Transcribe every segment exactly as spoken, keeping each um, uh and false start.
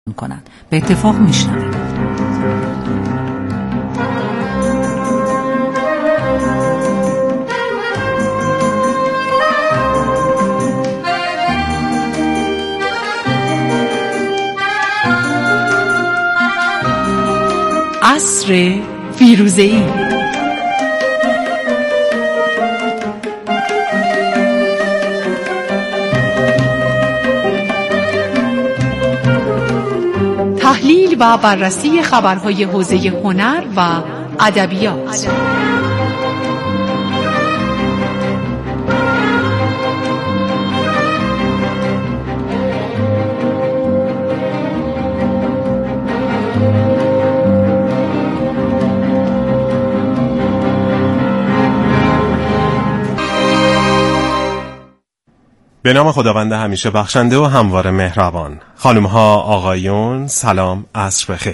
کنند. به اتفاق میشنوید. عصر فیروزه‌ای. تحلیل و بررسی خبرهای حوزه هنر و ادبیات. به نام خداوند همیشه بخشنده و همواره مهربان. خانم ها، آقایون، سلام، عصر بخیر.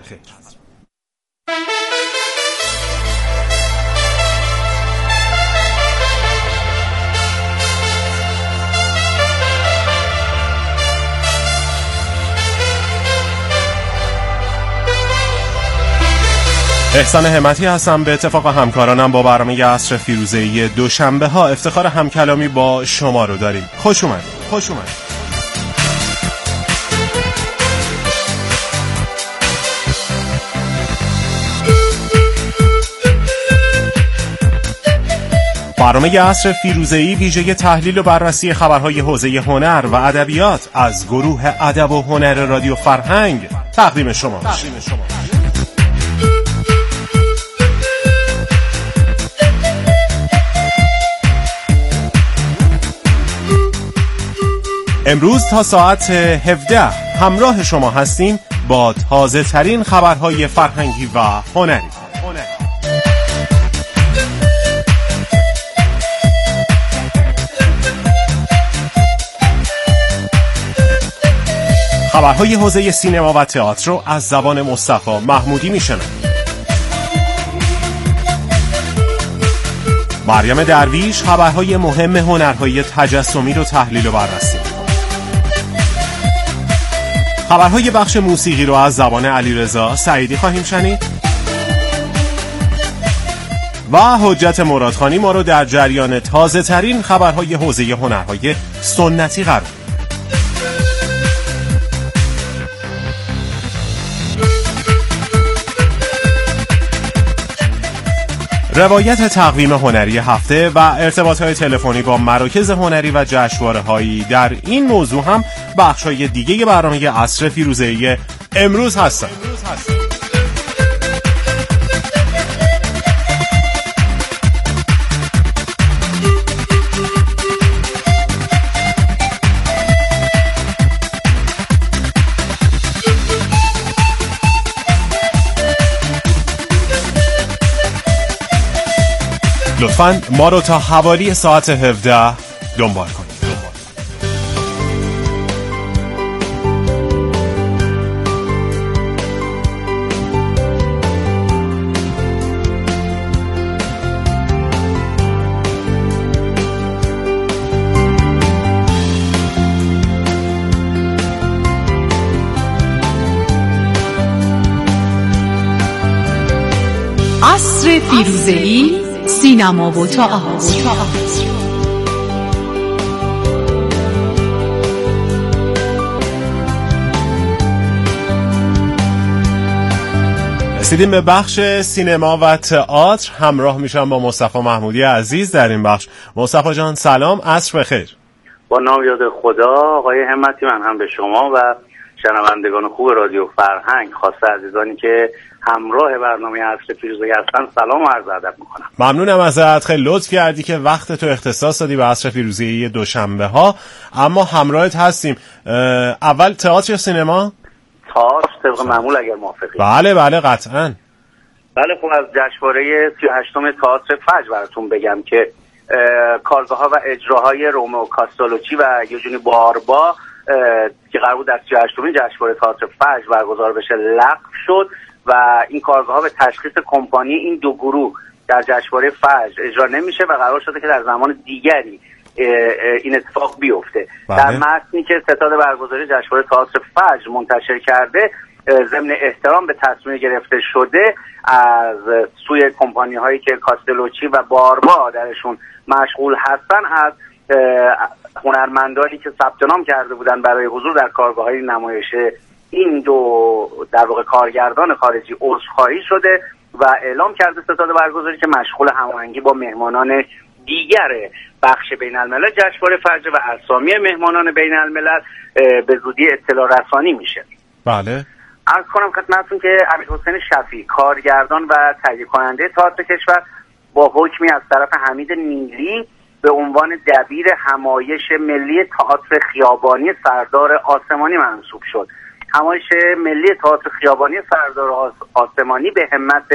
احسان همتی هستم. به اتفاق همکارانم با برنامه عصر فیروزه‌ای دوشنبه ها افتخار همکلامی با شما رو داریم. خوش اومدید. خوش اومدید. برنامه عصر فیروزه‌ای ویژه تحلیل و بررسی خبرهای حوزه هنر و ادبیات از گروه ادب و هنر رادیو فرهنگ تقدیم شما میشه. امروز تا ساعت هفده همراه شما هستیم با تازه ترین خبرهای فرهنگی و هنری. خبرهای حوزه سینما و تئاتر رو از زبان مصطفی محمودی میشنوید. مریم درویش خبرهای مهم هنرهای تجسمی رو تحلیل و بررسی. خبرهای بخش موسیقی رو از زبان علیرضا سعیدی خواهیم شنید و حجت مرادخانی ما رو در جریان تازه ترین خبرهای حوزه هنرهای سنتی قرار می‌دهد. روایت تقویم هنری هفته و ارتباطات تلفنی با مراکز هنری و جشنواره‌هایی در این موضوع هم بخش‌های دیگه برنامه عصر فیروزه‌ای امروز هستند. لطفاً ما رو تا حوالی ساعت هفده دنبال کنید. عصر فیروزه‌ای، سینما و تئاتر. رسیدیم به بخش سینما و تئاتر. همراه میشم با مصطفی محمودی عزیز در این بخش. مصطفی جان سلام، عصر بخیر. با نام یاد خدا آقای همتی، من هم به شما و شنوندگان خوب رادیو فرهنگ، خاصه عزیزانی که همراه برنامه عصر فیروزه‌ای هستن، سلام و عرض ادب میکنم. ممنونم ازت، خیلی لطف کردی که وقت تو اختصاص دادی به عصر فیروزه‌ای دوشنبه ها. اما همراهت هستیم. اول تئاتر یا سینما؟ تئاتر طبق معمول اگر موافقی. بله بله قطعاً. بله خب از جشنواره سی و هشتم تئاتر فجر براتون بگم که کارگاه‌ها و اجراهای رومئو کاستالوچی و یوجینی باربا که قرار بود در سی و هشتمین جشنواره تئاتر فجر برگزار بشه لغو شد و این کارگاه‌ها به تشخیص کمپانی این دو گروه در جشنواره فجر اجرا نمیشه و قرار شده که در زمان دیگری این اتفاق بیفته. بله. در متنی که ستاد برگزاری جشنواره تئاتر فجر منتشر کرده، ضمن احترام به تصمیم گرفته شده از سوی کمپانی هایی که کاستلوچی و باربا درشون مشغول هستن، از هنرمندانی که ثبت نام کرده بودن برای حضور در کارگاه های نمایش این دو در واقع کارگردان خارجی عذرخواهی شده و اعلام کرده ستاد برگزاری که مشغول هماهنگی با مهمانان دیگر بخش بین الملل جشنواره فجر و اسامی مهمانان بین الملل به زودی اطلاع رسانی میشه. بله. عرض کنم خدمتتون که امیرحسین شفیع، کارگردان و تهیه کننده تئاتر کشور، با حکمی از طرف حمید نیلی به عنوان دبیر همایش ملی تئاتر خیابانی سردار آسمانی منصوب شد. همایش ملی تئاتر خیابانی سردار آسمانی به همت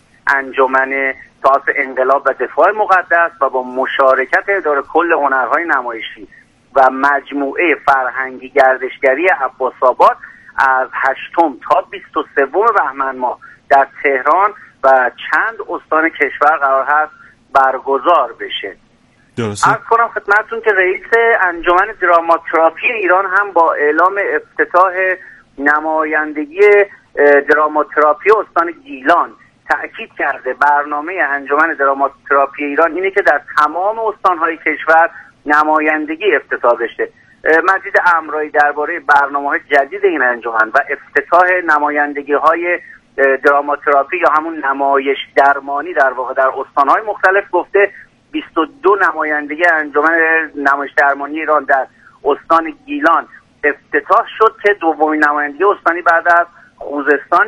انجمن تئاتر انقلاب و دفاع مقدس و با مشارکت اداره کل هنرهای نمایشی و مجموعه فرهنگی گردشگری عباس‌آباد از هشتم تا بیست و سوم بهمن ماه در تهران و چند استان کشور قرار هست برگزار بشه. درسته. عرض کنم خدمتتون که رئیس انجمن دراماتراپی ایران هم با اعلام افتتاح نمایندگی دراماتراپی استان گیلان تأکید کرده برنامه انجمن دراماتراپی ایران اینه که در تمام استان‌های کشور نمایندگی افتتاح بشه. مجید امرایی درباره برنامه‌های جدید این انجمن و افتتاح نمایندگی‌های دراماتراپی یا همون نمایش درمانی در واقع در استان‌های مختلف گفته بیست و دو نمایندگی انجمن نمایش درمانی ایران در استان گیلان افتتاح شد که دومین نمایندگی استانی بعد از خوزستان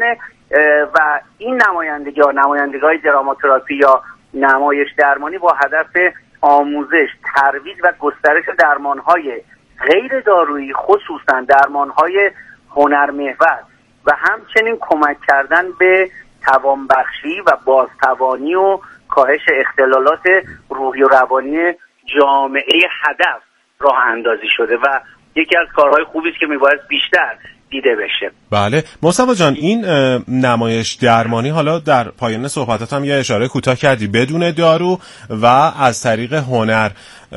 و این نمایندگی ها نمایندگی های دراماتراپی یا نمایش درمانی با هدف آموزش، ترویج و گسترش درمان های غیر دارویی، خصوصا درمان های هنرمحور و همچنین کمک کردن به توانبخشی و بازتوانی و کاهش اختلالات روحی و روانی جامعه هدف راه اندازی شده و یکی از کارهای خوبی است که میباید بیشتر دیده بشه. بله مصطفی جان، این نمایش درمانی حالا در پایان صحبتات هم یه اشاره کوتاه کردی بدون دارو و از طریق هنر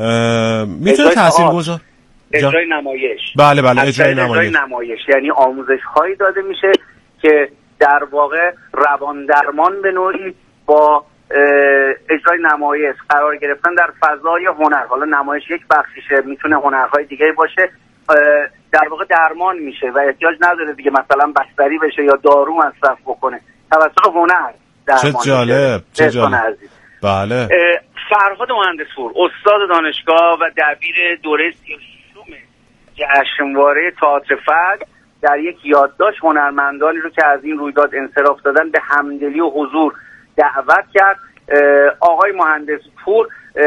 میتونه تاثیرگذار اجرای نمایش. بله بله اجرای نمایش. اجرای نمایش یعنی آموزش هایی داده میشه که در واقع روان درمان به نوعی با اجرای نمایش قرار گرفتن در فضای هنر. حالا نمایش یک بخشیشه، میتونه هنرهای دیگه باشه، در واقع درمان میشه و احتیاج نداره دیگه مثلا بستری بشه یا دارو مصرف بکنه، توسط هنر درمان. چه جالب، چه جالب. بله. فرهاد مهندسپور، استاد دانشگاه و دبیر دوره سی و ششم جشنواره تئاتر فجر، در یک یادداشت هنرمندانی رو که از این رویداد انصراف دادن به همدلی و حضور دعوت کرد. آقای مهندسپور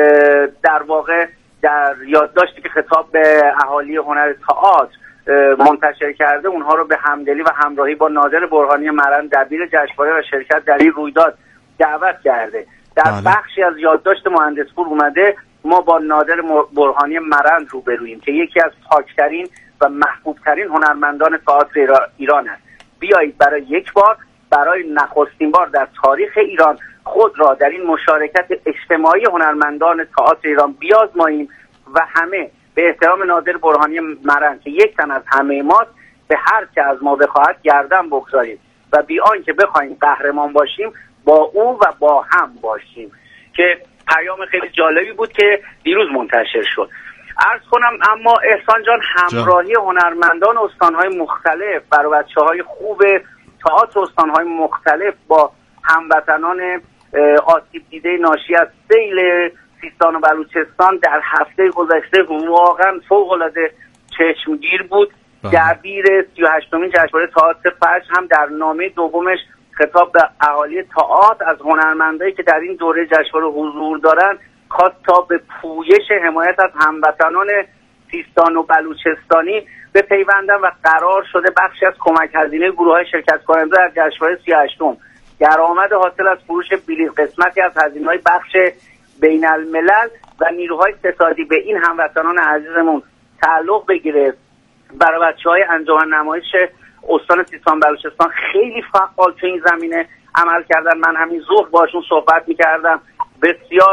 در واقع در یادداشتی که خطاب به اهالی هنر تئاتر منتشر کرده اونها رو به همدلی و همراهی با نادر برهانی مرند دبیر جشنواره و شرکت در این رویداد دعوت کرده. در بله. بخشی از یادداشت مهندسپور اومده ما با نادر برهانی مرند روبرویم که یکی از پاکترین و محبوبترین هنرمندان تئاتر ایران است. بیایید برای یک بار، برای نخستین بار در تاریخ ایران خود را در این مشارکت اجتماعی هنرمندان تئاتر ایران بیازماییم و همه به احترام نادر برهانی مرند که یک تن از همه ماست به هر که از ما بخواهد گردن بگذاریم و بی آنکه بخوایم قهرمان باشیم با او و با هم باشیم، که پیام خیلی جالبی بود که دیروز منتشر شد. عرض کنم اما احسان جان، همراهی هنرمندان استانهای مختلف برای بچه‌های خوب تئاتر استانهای مختلف با هموطنان آسیب دیده ناشی از سیل سیستان و بلوچستان در هفته گذشته واقعا فوق‌العاده چشمگیر بود. دبیر سی و هشتمین جشنواره تئاتر فجر هم در نامه دومش خطاب به اهالی تئاتر از هنرمندایی که در این دوره جشنواره حضور دارن خواست تا به پویش حمایت از هموطنان سیستان و بلوچستانی بپیوندن و قرار شده بخشی از کمک هزینه گروه‌های شرکت کننده در جشنواره سی و هشتم درآمد حاصل از فروش بلیط قسمتی از هزینه‌های بخش بین الملل و نیروهای ستادی به این هموطنان عزیزمون تعلق بگیره. برای بچه‌های انجمن نمایش استان سیستان بلوچستان خیلی فعال تو این زمینه عمل کردن. من همین ظهر باشون صحبت می‌کردم، بسیار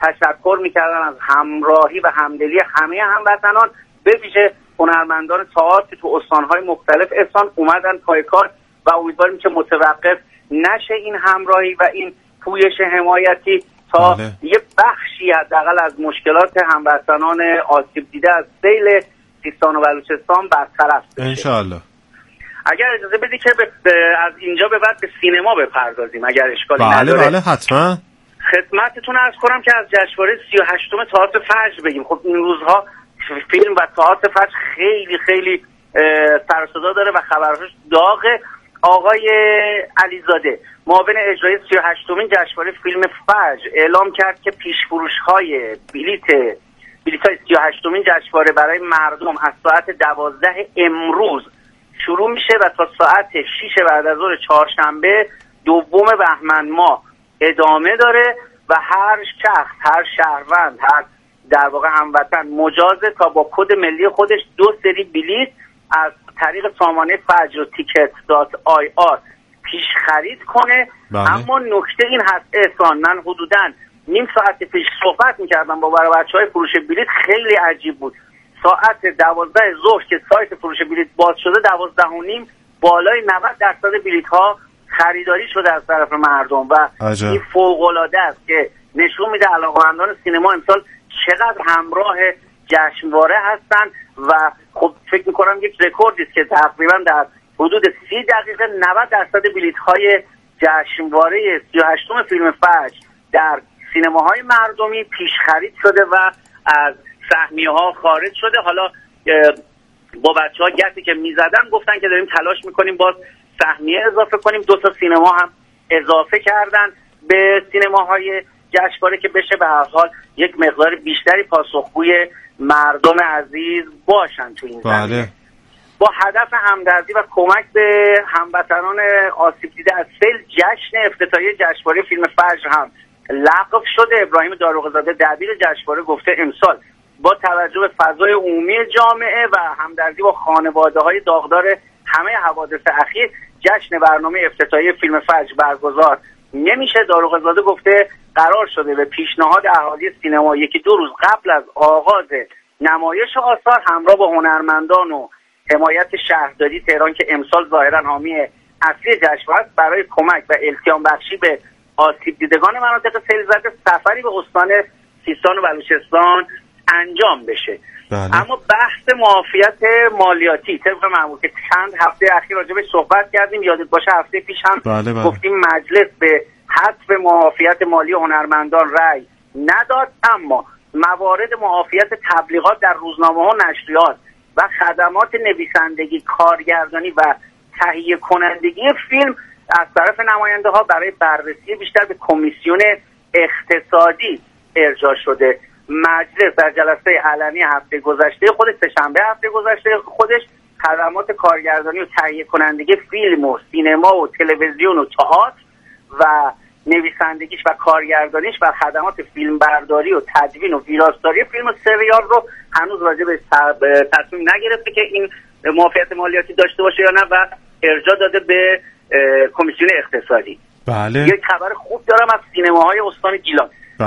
تشکر میکردن از همراهی و همدلی همه هموطنان، به ویژه هنرمندان تئاتر که تو استانهای مختلف استان اومدن پای کار و امیدواریم که متوقف نشه این همراهی و این پویش حمایتی تا بله. یه بخشی حداقل از مشکلات هموطنان آسیب دیده از سیل سیستان و بلوچستان برطرف بشه. انشالله. اگر اجازه بدی که ب... از اینجا به بعد به سینما بپردازیم اگر اشکالی بله نداره. بله حتما. خدمتتون عرض کنم که از جشنواره سی و هشتم تئاتر فجر بگیم. خب این روزها فیلم و تئاتر فجر خیلی خیلی سر و صدا داره و خبرهاش داغه. آقای علیزاده معاون اجرایی سی و هشتمین جشنواره فیلم فجر اعلام کرد که پیش‌فروش‌های بلیت بلیت‌های سی و هشتمین جشنواره برای مردم از ساعت دوازده امروز شروع میشه و تا ساعت شش بعد از ظهر چهارشنبه دوم بهمن ماه ادامه داره و هر شخص، هر شهروند، هر در واقع هموطن مجازه تا با کد ملی خودش دو سری بلیت از طریق سامانه فجر و تیکت دات آی آر پیش خرید کنه. بله. اما نکته این هست احسان، من حدوداً نیم ساعت پیش صحبت میکردم با برای بچه های فروش بلیت، خیلی عجیب بود. ساعت دوازده ظهر که سایت فروش بلیت باز شده، دوازده و نیم بالای نود درصد بلیت ها خریداری شده از طرف مردم و عجب. این فوق‌العاده است که نشون میده علاقه‌مندان سینما امسال چقدر همراه جشنواره هستن و خب فکر میکنم یک رکوردی است که تقریبا در حدود سی دقیقه نود درصد بلیت های جشنواره سی و هشتم فیلم فجر در سینماهای مردمی پیش خرید شده و از سهمیه ها خارج شده. حالا با بچه ها گپی که میزدن گفتن که داریم تلاش میکنیم باز سهمیه اضافه کنیم. دو تا سینما هم اضافه کردن به سینماهای جشنواره که بشه به هر حال یک مقدار بیشتری پاسخگوی مردم عزیز باشن تو این زمینه. بله. با هدف همدردی و کمک به هموطنان آسیب دیده از سیل، جشن افتتاحیه جشنواره فیلم فجر هم لغو شده. ابراهیم داروغزاده دبیر جشنواره گفته امسال با توجه به فضای عمومی جامعه و همدردی با خانواده‌های داغدار همه حوادث اخیر، جشن برنامه افتتاحیه فیلم فجر برگزار نمیشه. داروغزاده گفته قرار شده به پیشنهاد اهالی سینما یکی دو روز قبل از آغاز نمایش آثار همراه با هنرمندان و حمایت شهرداری تهران که امسال ظاهرا حامی اصلی جشنواره است، برای کمک و التیام بخشی به آسیب دیدگان مناطق سیل زده سفری به استان سیستان و بلوچستان انجام بشه. بله. اما بحث معافیت مالیاتی طبق معمول که چند هفته اخیر راجع بهش صحبت کردیم، یادت باشه هفته پیش هم بله بله. گفتیم مجلس به حذف معافیت مالی هنرمندان رأی نداد، اما موارد معافیت تبلیغات در روزنامه ها و نشریات و خدمات نویسندگی، کارگردانی و تهیه کنندگی فیلم از طرف نماینده ها برای بررسی بیشتر به کمیسیون اقتصادی ارجاع شده. مجلس در جلسه علنی هفته گذشته خودش، سه‌شنبه هفته گذشته خودش، خدمات کارگردانی و تهیه کنندگی فیلم و سینما و تلویزیون و تئاتر و نویسندگیش و کارگردانیش و خدمات فیلم برداری و تدوین و ویراستاری فیلم و سریال رو هنوز راجع به تصمیم نگرفته که این معافیت مالیاتی داشته باشه یا نه و ارجاع داده به کمیسیون اقتصادی. بله. یک خبر خوب دارم از سینماهای استان گیلان.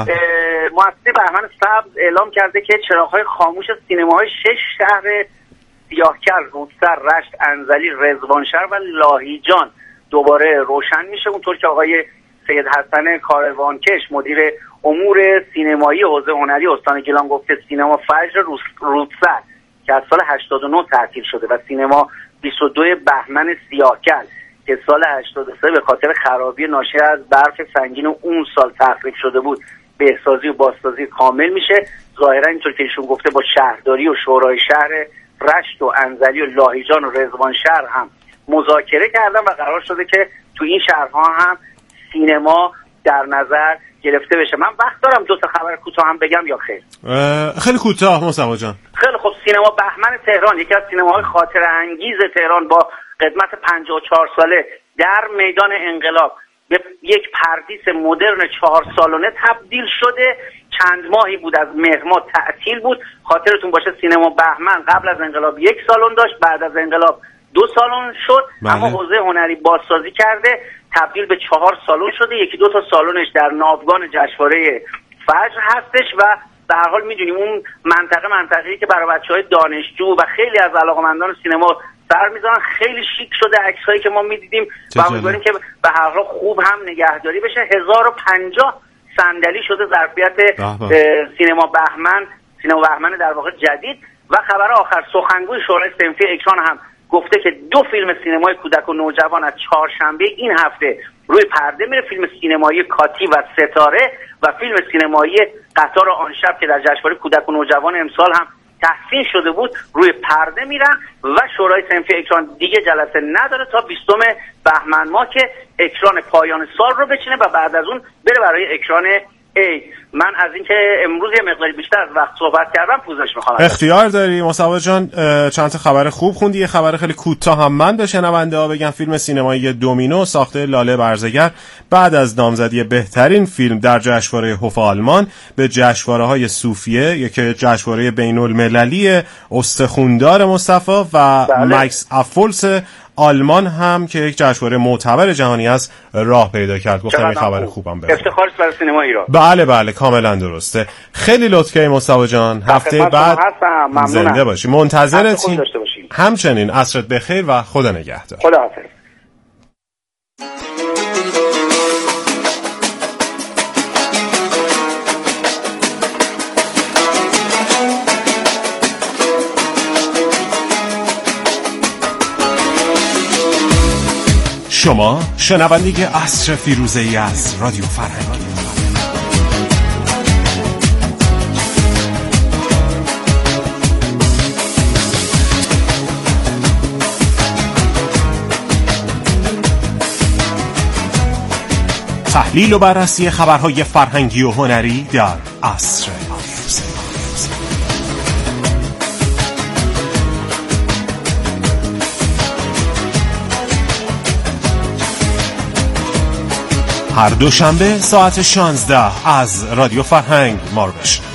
مؤسسه بهمن سبز اعلام کرده که چراغ‌های خاموش سینماهای شش شهر سیاهکل، رودسر، رشت، انزلی، رضوانشهر و لاهیجان دوباره روشن میشه. اونطور که آقای سید حسن کاروانکش مدیر امور سینمایی حوزه هنری استان گیلان گفته سینما فجر رودسر که از سال هشتاد و نه تعطیل شده و سینما بیست و دو بهمن سیاهکل که سال هشتاد و سه به خاطر خرابی ناشی از برف سنگین و اون سال تخریب شده بود بهسازی و بازسازی کامل میشه. ظاهرا اینطور که ایشون گفته با شهرداری و شورای شهر رشت و انزلی و لاهیجان و رضوانشهر هم مذاکره کردن و قرار شده که تو این شهرها هم سینما در نظر گرفته بشه. من وقت دارم دو تا خبر کوتاه هم بگم یا خیر؟ خیلی کوتاه مصطفی جان. خیلی خب، سینما بهمن تهران یکی از سینماهای خاطره انگیز تهران با قدمت پنجاه و چهار ساله در میدان انقلاب به یک پردیس مدرن چهار سالانه تبدیل شده. چند ماهی بود از مهر ماه تعطیل بود. خاطرتون باشه سینما بهمن قبل از انقلاب یک سالن داشت، بعد از انقلاب دو سالن شد. بله. اما حوزه هنری بازسازی کرده تبدیل به چهار سالن شده. یکی دو تا سالنش در ناوگان جشنواره فجر هستش و در هر حال میدونیم اون منطقه منطقه‌ای که برای بچهای دانشجو و خیلی از علاقه‌مندان سینما سر میذارن. خیلی شیک شده عکسایی که ما میدیدیم و امیدواریم که به هر حال خوب هم نگهداری بشه. هزار و پنجاه صندلی شده ظرفیت سینما بهمن، سینما بهمن در واقع جدید. و خبر آخر، سخنگوی شورای صنفی اکران هم گفته که دو فیلم سینمای کودک و نوجوان از چهارشنبه این هفته روی پرده میره. فیلم سینمایی کاتی و ستاره و فیلم سینمایی قطار آن شب که در جشنواره کودک و نوجوان امسال هم تحسین شده بود روی پرده میرن. و شورای صنفی اکران دیگه جلسه نداره تا بیستم بهمن ماه که اکران پایان سال رو بچینه و بعد از اون بره برای اکران ای. من از اینکه امروز یه مقداری بیشتر از وقت صحبت کردم پوزش میخوام. اختیار داری مصطفی جان. چند تا خبر خوب خوندی، یه خبر خیلی کوتاه هم من به شنونده ها بگم. فیلم سینمایی دومینو ساخته لاله برزگر بعد از نامزدی بهترین فیلم در جشنواره هوف آلمان به جشنواره‌های سوفیه، یکی جشنواره بین‌المللی استخوندار مصطفی و بله. مکس افولس آلمان هم که یک جشنواره معتبر جهانی است راه پیدا کرد. گفتم این خبر خوب. خوبم بده. افتخار برای سینما ایران. بله بله کاملا درسته. خیلی لطف کردی مصطفی جان. هفته بعد زنده باشی. منتظرتیم. همچنین عصرت بخیر و خدا نگهدار. خدا حافظ. شما شنونده عصر فیروزه‌ای از رادیو فرهنگ. تحلیل و بررسی خبرهای فرهنگی و هنری در عصر فیروزه‌ای. هر دوشنبه ساعت شانزده از رادیو فرهنگ ما رو بشنوید.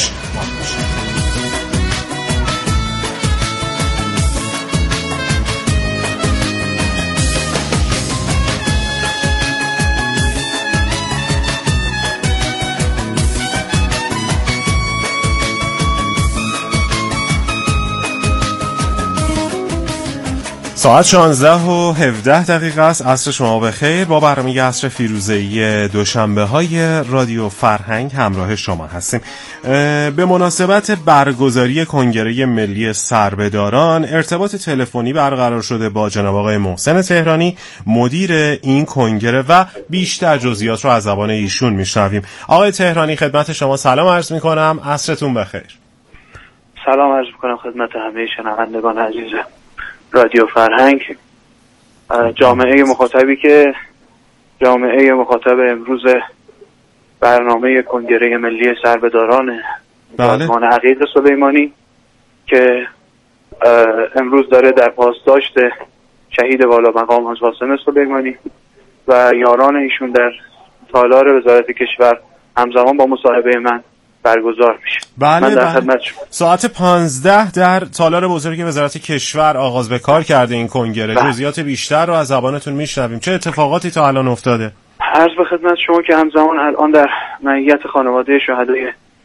ساعت شانزده و هفده دقیقه است. عصر شما بخیر. با برنامه عصر فیروزه‌ای دوشنبه های رادیو فرهنگ همراه شما هستیم. به مناسبت برگزاری کنگره ملی سربهداران ارتباط تلفنی برقرار شده با جناب آقای محسن تهرانی مدیر این کنگره و بیشتر جزئیات رو از زبان ایشون میشنویم. آقای تهرانی خدمت شما سلام عرض میکنم. عصرتون بخیر. سلام عرض میکنم خدمت همه شنوندگان عزیز رادیو فرهنگ. جامعه مخاطبی که جامعه مخاطب امروز برنامه کنگره ملی سربهداران سازمان عقیق سلیمانی که امروز داره در پاسداشت شهید والا مقام حاج قاسم سلیمانی و یاران ایشون در تالار وزارت کشور همزمان با مصاحبه من برگزار میشه. بله من در خدمت شما. ساعت پانزده در تالار بزرگ وزارت کشور آغاز به کار کرده این کنگره. جزئیات بیشتر رو از زبانتون میشنویم. چه اتفاقاتی تا الان افتاده؟ عرض به خدمت شما که همزمان الان در معیت خانواده شهدای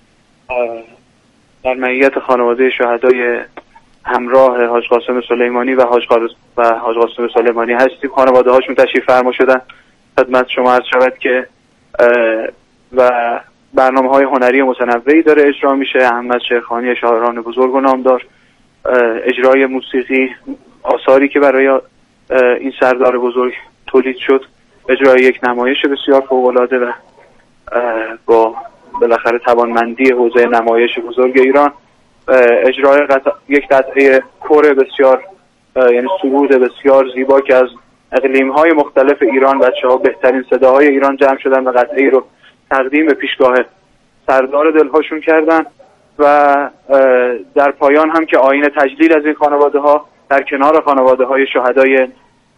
در معیت خانواده شهدای همراه حاج قاسم سلیمانی و حاج و حاج قاسم سلیمانی هستیم. خانواده هاشون تشریف فرما شدن. خدمت شما عرض شود که و برنامه های هنری متنوعی داره اجرا میشه. احمد شیخانی شاعران بزرگ و نامدار، اجرای موسیقی، آثاری که برای این سردار بزرگ تولید شد، اجرای یک نمایش بسیار فوق‌العاده و با بالاخره توانمندی حوزه نمایش بزرگ ایران، اجرای قطع... یک قطعه کور بسیار یعنی سرود بسیار زیبا که از اقلیم‌های مختلف ایران بچه‌ها بهترین صداهای ایران جمع شدن و قطعه رو تقدیم به پیشگاه سردار دلهاشون کردن و در پایان هم که آیین تجلیل از این خانواده ها در کنار خانواده های شهدای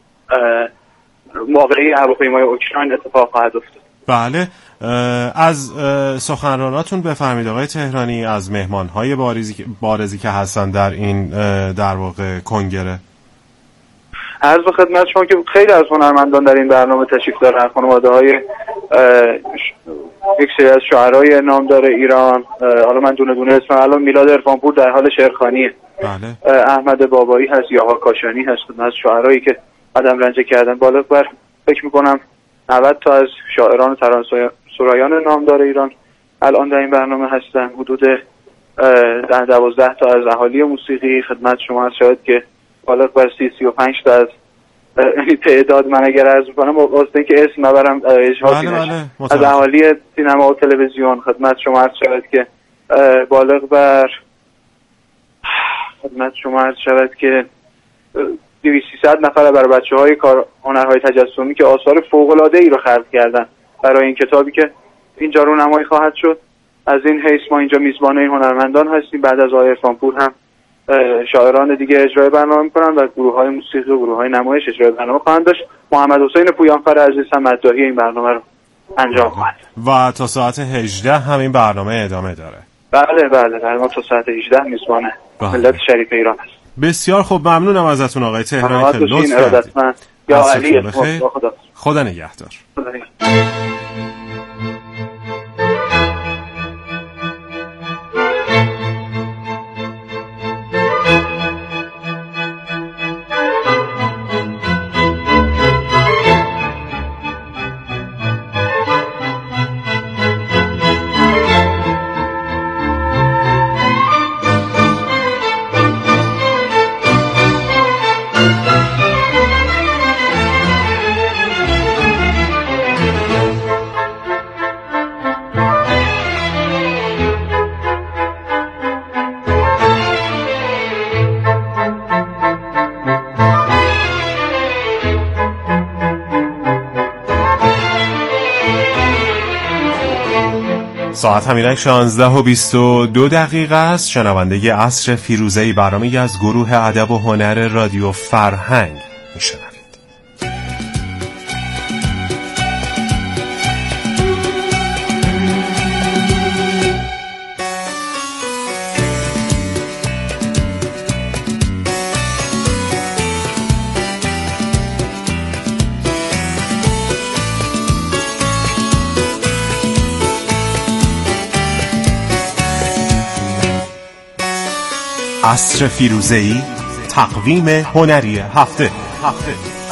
واقعی هواپیمای اوکراین اتفاق خواهد افتاد. بله، از سخنراناتون بفرمایید آقای تهرانی، از مهمان‌های بارزی بارزی که هستن در این در واقع کنگره. عرض به خدمت شما که خیلی از هنرمندان در این برنامه تشریف دارن. خانواده‌های یک سری از شاعرای نامدار ایران. حالا من دونه دونه اسم الان میلاد عرفانپور در حال شعرخوانیه. بله. احمد بابایی هست، یاها کاشانی هست، از شاعرایی که قدم رنجه کردن. بالغ بر فکر میکنم نود تا از شاعران و ترانه‌سرایان نامدار ایران الان در این برنامه هستن. حدود ده دوازده تا از اهالی موسیقی خدمت شما هست، شاید که بالغ بر سی سی و پنج تا از تعداد من اگر عرض میکنم واسه که اسم نبرم اجهاتی بله نشه بله. از اهالی سینما و تلویزیون خدمت شما هست، شاید که بالغ بر خدمت شما هست شاید که دویست سیصد نفر برای بچه های کار هنرهای تجسمی که آثار فوق‌العاده ای رو خلق کردن برای این کتابی که اینجا رو نمایی خواهد شد. از این حیث ما اینجا میزبان این هنرمندان هستیم. بعد از آقای عرفانپور هم شاعران دیگه اجرای برنامه میکنن و گروه های موسیقی و گروه های نمایش اجرای برنامه خواهند داشت. محمد حسین پویانفر عزیز هم مداحی این برنامه رو انجام خواهد و تا ساعت هجده هم این برنامه ادامه داره. بله بله بله ما تا ساعت هجده میزبان ملت شریف ایران هست. بسیار خوب، ممنونم ازتون آقای تهرانی که لطف کردید. یا علی خدا خدا نگهدار. خدا نگهدار. ساعت همینک شانزده و بیست و دو دقیقه است. شنونده عصر فیروزه‌ای، برنامه‌ای از گروه ادب و هنر رادیو فرهنگ میشنوید. عصر فیروزه‌ای، تقویم هنری هفته. هفته.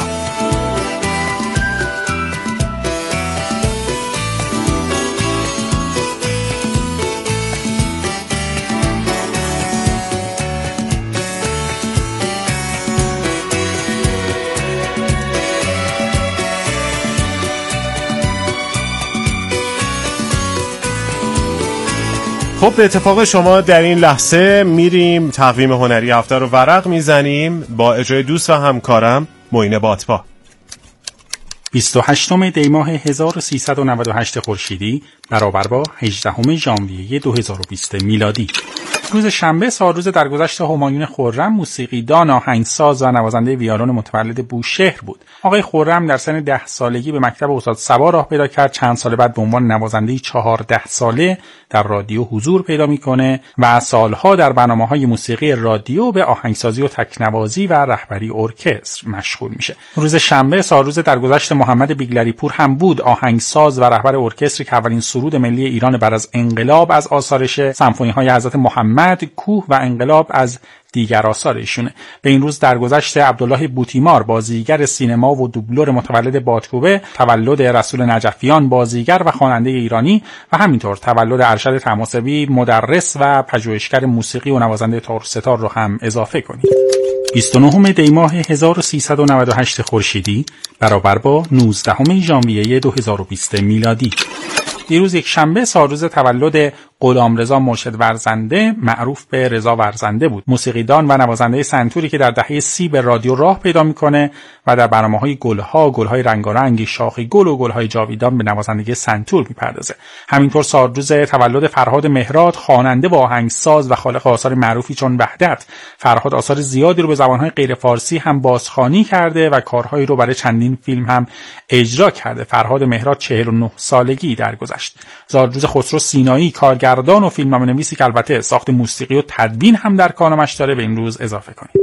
خب به اتفاق شما در این لحظه میریم تقویم هنری هفته رو ورق میزنیم با اجرای دوست و همکارم معین باتپا. بیست و هشتم دی ماه هزار و سیصد و نود و هشت خورشیدی برابر با هجدهم ژانویه دو هزار و بیست میلادی. روز شنبه سالروز درگذشت همایون خرم، موسیقیدان، آهنگساز و نوازنده ویولن متولد بوشهر بود. آقای خرم در سن ده سالگی به مکتب استاد صبا راه پیدا کرد. چند سال بعد به عنوان نوازنده چهارده ساله در رادیو حضور پیدا میکنه و سالها در برنامه‌های موسیقی رادیو به آهنگسازی و تکنوازی و رهبری ارکستر مشغول میشه. روز شنبه سالروز درگذشت محمد بیگلری پور هم بود، آهنگساز و رهبر ارکستر که اولین سرود ملی ایران بعد از انقلاب از آثارش سمفونی‌های حضرت محمد، کوه و انقلاب از دیگر آثار ایشونه. به این روز درگذشت عبدالله بوتیمار، بازیگر سینما و دوبلور متولد بادکوبه، تولد رسول نجفیان، بازیگر و خواننده ایرانی و همینطور تولد ارشد طماسبی، مدرس و پژوهشگر موسیقی و نوازنده تارستار رو هم اضافه کنید. بیست و نهم دی ماه هزار و سیصد و نود و هشت خورشیدی برابر با نوزدهم ژانویه دو هزار و بیست میلادی. دیروز یک شنبه سالروز تولد غلامرضا مرشد ورزنده، معروف به رضا ورزنده بود. موسیقیدان و نوازنده سنتوری که در دهه سی به رادیو راه پیدا میکنه و در برنامه‌های گلها، گلهای رنگارنگ، شاخ گل و گلهای جاویدان به نوازندگی سنتور میپردازه. همینطور سالروز تولد فرهاد مهراد، خواننده و آهنگساز و خالق آثار معروفی چون وحدت. فرهاد آثار زیادی رو به زبان‌های غیر فارسی هم بازخوانی کرده و کارهایی رو برای چندین فیلم هم اجرا کرده. فرهاد مهراد چهل و نه سالگی درگذشت. سالروز خسرو سینایی، کارگردان و فیلمنامه‌نویسی که البته ساخت موسیقی و تدوین هم در کارنامه‌اش داره، به این روز اضافه کنید.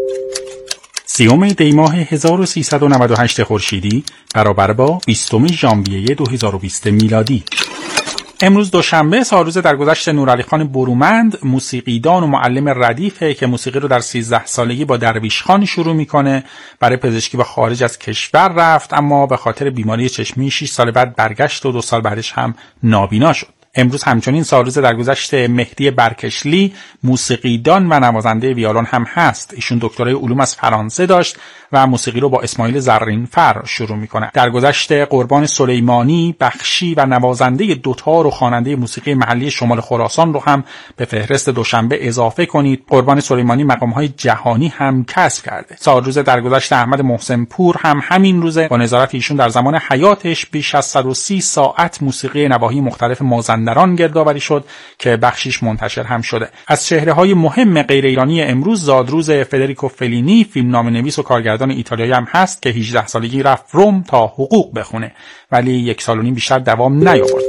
سیوم دی ماه هزار و سیصد و نود و هشت خورشیدی برابر با بیستم ژانویه دو هزار و بیست میلادی. امروز دوشنبه سالروز درگذشت نورعلی خان برومند، موسیقیدان و معلم ردیفه که موسیقی رو در سیزده سالگی با درویش خان شروع میکنه. برای پزشکی به خارج از کشور رفت، اما به خاطر بیماری چشمی شش سال بعد برگشت و دو سال بعدش هم نابینا شد. امروز همچنین سالروز درگذشت مهدی برکشلی، موسیقیدان و نوازنده ویولن هم هست. ایشون دکترای علوم از فرانسه داشت و موسیقی رو با اسماعیل زرینفر شروع میکنه. درگذشت قربان سلیمانی، بخشی و نوازنده دوتار و خواننده موسیقی محلی شمال خراسان رو هم به فهرست دوشنبه اضافه کنید. قربان سلیمانی مقام‌های جهانی هم کسب کرده. سالروز درگذشت احمد محسن پور هم همین روزه. با نظارت ایشون در زمان حیاتش بیش از صد و سی ساعت موسیقی نواحی مختلف مازندران گردآوری شد که بخشیش منتشر هم شده. از چهره‌های مهم غیر ایرانی امروز زادروز فدریکو فلینی، فیلمنامه‌نویس و کارگردان ایتالیایی هم هست که هجده سالگی رفت روم تا حقوق بخونه، ولی یک سال و نیم بیشتر دوام نیاورد.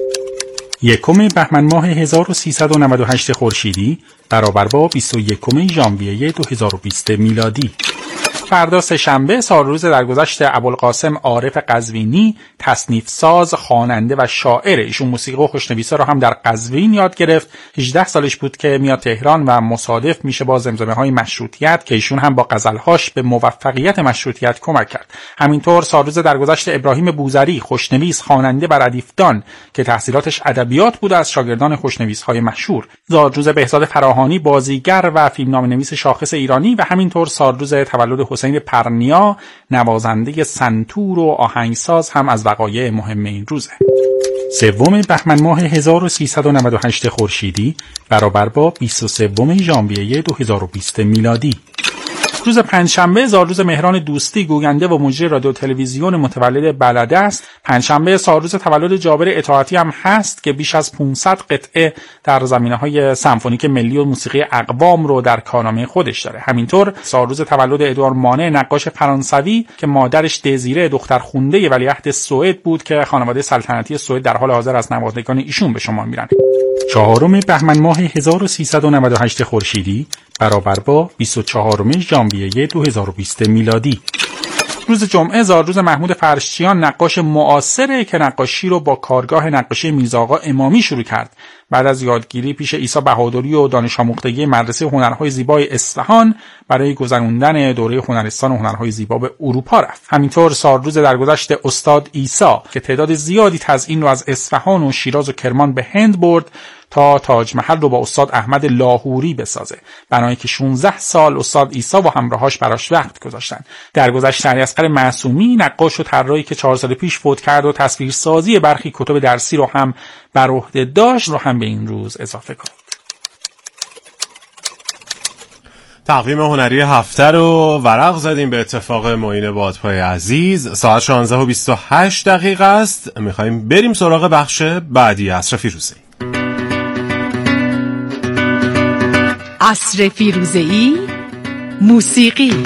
یکم بهمن ماه هزار و سیصد و نود و هشت خورشیدی برابر با بیست و یکم ژانویه دو هزار و بیست میلادی. فردا سه‌شنبه سالروز درگذشت ابوالقاسم عارف قزوینی، تصنیف ساز، خواننده و شاعر. ایشون موسیقی و خوشنویسی را هم در قزوین یاد گرفت. هجده سالش بود که میاد تهران و مصادف میشه با زمزمه‌های مشروطیت که ایشون هم با غزل‌هاش به موفقیت مشروطیت کمک کرد. همینطور سالروز درگذشت ابراهیم بوذری، خوشنویس، خواننده و ردیفدان که تحصیلاتش ادبیات بود، از شاگردان خوشنویس‌های مشهور. زادروز بهزاد فراهانی، بازیگر و فیلمنامه‌نویس شاخص ایرانی و همینطور سالروز تولد حسین پرنیا، نوازنده سنتور و آهنگساز هم از وقایع مهم این روزه. سوم بهمن ماه هزار و سیصد و نود و هشت خورشیدی برابر با بیست و سوم ژانویه دو هزار و بیست میلادی. روز پنجشنبه سالروز مهران دوستی، گوینده و مجری رادیو تلویزیون متولد بلده است. پنجشنبه سالروز تولد جابر اطاعتی هم هست که بیش از پانصد قطعه در زمینه‌های سمفونیک ملی و موسیقی اقوام رو در کارنامه خودش داره. همینطور سالروز تولد ادوارد مانع، نقاش فرانسوی که مادرش دزیره دختر خونده ولیعهد سوئد بود که خانواده سلطنتی سوئد در حال حاضر از نوادگان ایشون به شمار میرن. چهارم بهمن ماه هزار و سیصد و نود و هشت خورشیدی برابر با بیست و چهارم ژانویه دو هزار و بیست میلادی. روز جمعه سالروز محمود فرشچیان، نقاش معاصره که نقاشی رو با کارگاه نقاشی میرزاآقا امامی شروع کرد. بعد از یادگیری پیش عیسی بهادری و دانش آموختگی مدرسه هنرهای زیبای اصفهان، برای گذراندن دوره هنرستان و هنرهای زیبا به اروپا رفت. همینطور سالروز درگذشت استاد عیسی که تعداد زیادی تزیین رو از اصفهان و شیراز و کرمان به هند برد تا تاج محل رو با استاد احمد لاهوری بسازه. بنابراین که شانزده سال استاد عیسی و همراهاش براش وقت گذاشتن. درگذشت علیاصغر معصومی، نقاش و طراحی که چهار سال پیش فوت کرد و تصویرسازی برخی کتب درسی رو هم بر عهده داشت، رو هم به این روز اضافه کنید. تقویم هنری هفته رو ورق زدیم به اتفاق معین بادپای عزیز. ساعت شانزده و بیست و هشت دقیقه است. میخواییم بریم سراغ بخش بعدی عصر فیروزه‌ای. عصر فیروزه‌ای، موسیقی.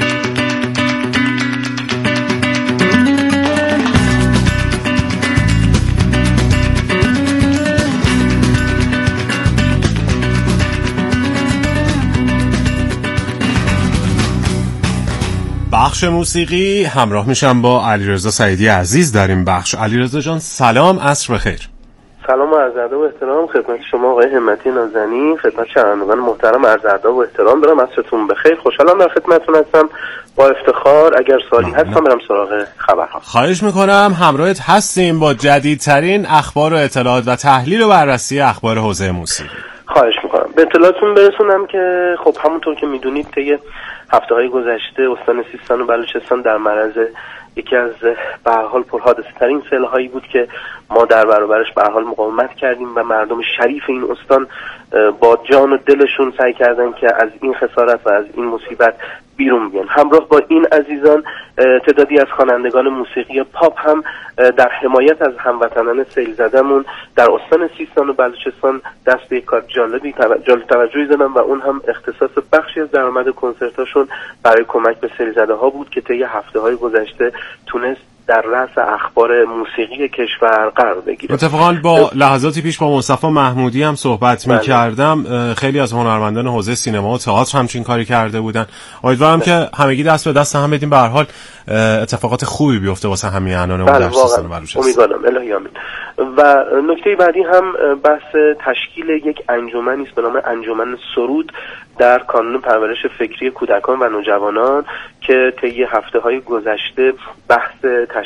بخش موسیقی همراه میشم با علیرضا سعیدی عزیز در این بخش. علیرضا جان سلام، عصر بخیر. سلام و عرض ادب و احترام خدمت شما آقای همتی نازنین، خدمت شنوندگان محترم عرض ادب و احترام دارم. عصرتون بخیر. خوشحالم در خدمتتون هستم. با افتخار اگر سوالی هستم برم سراغ خبرها. خواهش میکنم. همراهت هستیم با جدیدترین اخبار و اطلاعات و تحلیل و بررسی اخبار حوزه موسیقی. خواهش میکنم. به اطلاعاتون برسونم که خب همونطور که میدونید طی هفته‌های گذشته استان سیستان و بلوچستان در معرض یکی از به هر حال پرحادثه ترین سیل‌هایی بود که ما در برابرش به هر حال مقاومت کردیم و مردم شریف این استان با جان و دلشون سعی کردن که از این خسارت و از این مصیبت بیرون بیان. همراه با این عزیزان تعدادی از خوانندگان موسیقی پاپ هم در حمایت از هموطنان سیل زدمون در استان سیستان و بلوچستان دست به کار جالبی جالب توجهی زدن و اون هم اختصاص بخشی از درآمد کنسرتاشون برای کمک به سیل زده ها بود که طی هفته‌های گذشته تونست در رأس اخبار موسیقی کشور قرار بگیره. اتفاقا با لحظاتی پیش با مصطفی محمودی هم صحبت می کردم. خیلی از هنرمندان حوزه سینما و تئاتر همچین کاری کرده بودن. امیدوارم که همگی دست به دست هم بدیم، به هر حال اتفاقات خوبی بیفته واسه همیهنان اون در سیستان و بلوچستان. امیدوارم. الهی آمین. و نکته بعدی هم بحث تشکیل یک انجمنی است به نام انجمن سرود در کانون پرورش فکری کودکان و نوجوانان که طی هفته‌های گذشته بحث